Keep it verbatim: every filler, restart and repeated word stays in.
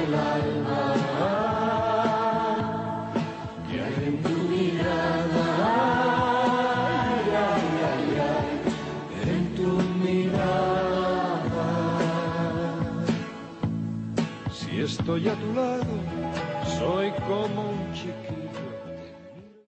el alma, que hay en tu mirada, ay, ay, ay, ay, en tu mirada. Si estoy a tu lado, soy como un chiquillo